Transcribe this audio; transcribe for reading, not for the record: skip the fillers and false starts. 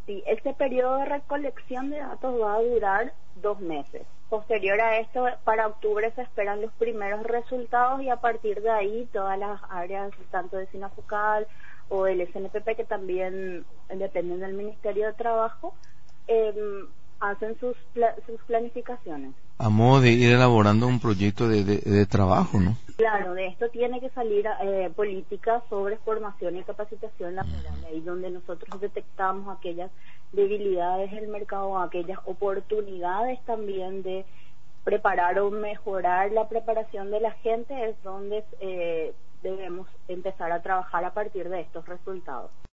Sí, este periodo de recolección de datos va a durar 2 meses. Posterior a esto, para octubre se esperan los primeros resultados y a partir de ahí todas las áreas, tanto de Sinafucal o del SNPP, que también dependen del Ministerio de Trabajo, hacen sus planificaciones. A modo de ir elaborando un proyecto de trabajo, ¿no? Claro, de esto tiene que salir políticas sobre formación y capacitación laboral, ahí donde nosotros detectamos aquellas debilidades del mercado, aquellas oportunidades también de preparar o mejorar la preparación de la gente, es donde debemos empezar a trabajar a partir de estos resultados.